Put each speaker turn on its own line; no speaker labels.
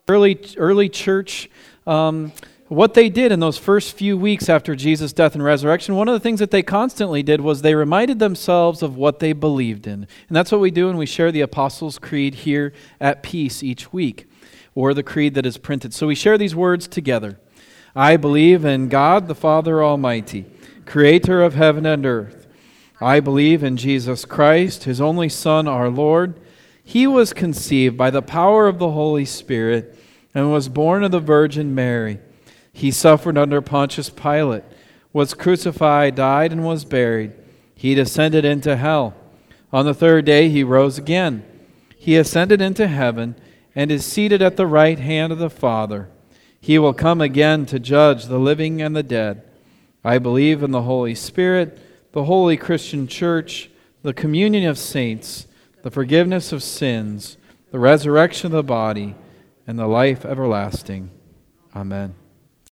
Early church, what they did in those first few weeks after Jesus' death and resurrection, one of the things that they constantly did was they reminded themselves of what they believed in. And that's what we do when we share the Apostles' Creed here at Peace each week, or the creed that is printed. So we share these words together. I believe in God the Father Almighty, creator of heaven and earth. I believe in Jesus Christ, His only Son, our Lord. He was conceived by the power of the Holy Spirit and was born of the Virgin Mary. He suffered under Pontius Pilate, was crucified, died, and was buried. He descended into hell. On the third day He rose again. He ascended into heaven and is seated at the right hand of the Father. He will come again to judge the living and the dead. I believe in the Holy Spirit, the holy Christian Church, the communion of saints, the forgiveness of sins, the resurrection of the body, and the life everlasting. Amen.